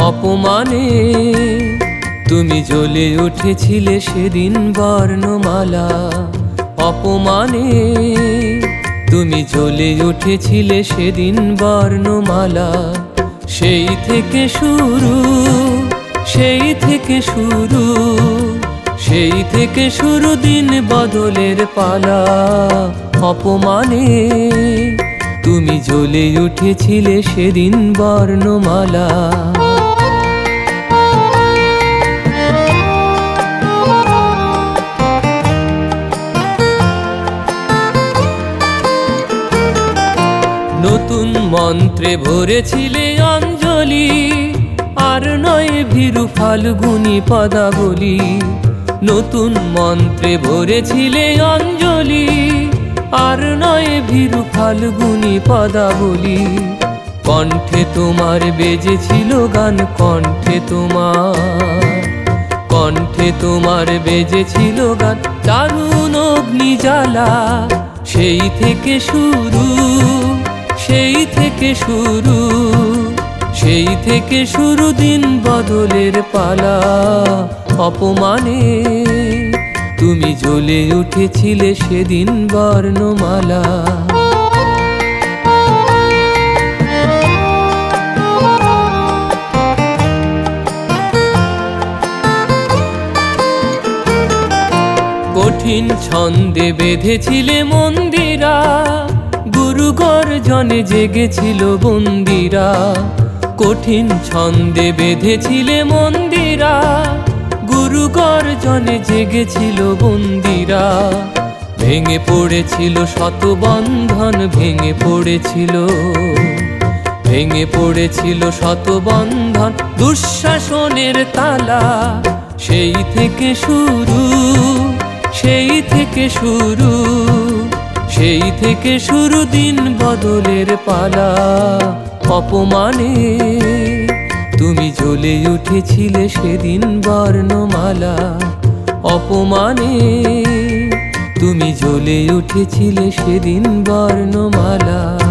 অপমানে তুমি জ্বলে উঠেছিলে সেদিন বর্ণমালা। অপমানে তুমি জ্বলে উঠেছিলে সেদিন বর্ণমালা। সেই থেকে শুরু, সেই থেকে শুরু, সেই থেকে শুরু দিন বদলের পালা। অপমানে তুমি জ্বলে উঠেছিলে সেদিন বর্ণমালা। নতুন মন্ত্রে ভরেছিলে অঞ্জলি, আর নয় ভীরু ফাল্গুনী পদাবলী। নতুন মন্ত্রে ভরেছিলে অঞ্জলি, আর নয় ভীরু ফাল্গুনী পদাবলী। কণ্ঠে তোমার বেজেছিল গান, কণ্ঠে তোমার বেজেছিল গান, দারুণ অগ্নিজ্বালা। সেই থেকে শুরু, সেই থেকে শুরু, সেই থেকে শুরু দিন বদলের পালা। অপমানে তুমি জ্বলে উঠেছিলে সেদিন বর্ণমালা। কঠিন ছন্দে বেঁধেছিলে মন্দিরা, গুরু গর্জনে জেগেছিল বন্দিরা। কঠিন ছন্দে বেঁধেছিলে মন্দিরা, গুরু গর্জনে জেগেছিল বন্দিরা। ভেঙে পড়েছিল শত বন্ধন, ভেঙে পড়েছিল, ভেঙে পড়েছিল শত বন্ধন, দুঃশাসনের তালা। সেই থেকে শুরু, সেই থেকে শুরু, সেই থেকে শুরু দিন বদলের পালা। অপমানে তুমি জ্বলে উঠেছিলে সেদিন বর্ণমালা। অপমানে তুমি জ্বলে উঠেছিলে সেদিন বর্ণমালা।